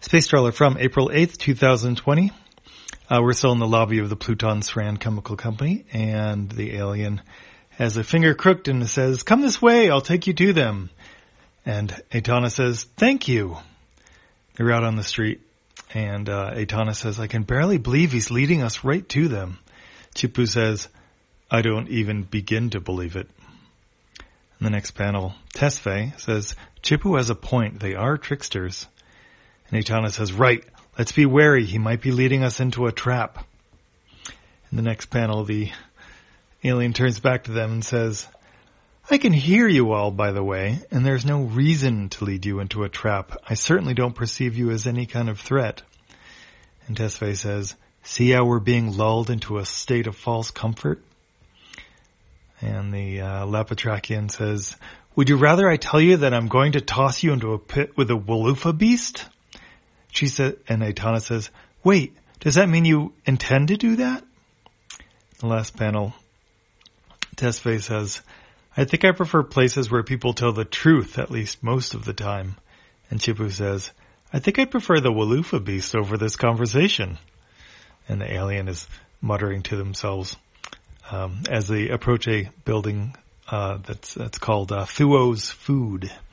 Space Trawler from April 8th, 2020. We're still in the lobby of the Pluton Sran Chemical Company, and the alien has a finger crooked and says, "Come this way, I'll take you to them." And Aitana says, "Thank you." They're out on the street, and Aitana says, "I can barely believe he's leading us right to them." Chipu says, "I don't even begin to believe it." In the next panel, Tesfaye says, "Chipu has a point, they are tricksters." And Aitana says, "Right, let's be wary, he might be leading us into a trap." In the next panel, the alien turns back to them and says, "I can hear you all, by the way, and there's no reason to lead you into a trap. I certainly don't perceive you as any kind of threat." And Tesfaye says, "See how we're being lulled into a state of false comfort?" And the Lapatrachian says, "Would you rather I tell you that I'm going to toss you into a pit with a Walufa beast?" She said, and Aitana says, "Wait, does that mean you intend to do that?" The last panel, Tesfaye says, "I think I prefer places where people tell the truth, at least most of the time." And Chipu says, "I think I'd prefer the Walufa beast over this conversation." And the alien is muttering to themselves as they approach a building that's called Thuo's Food.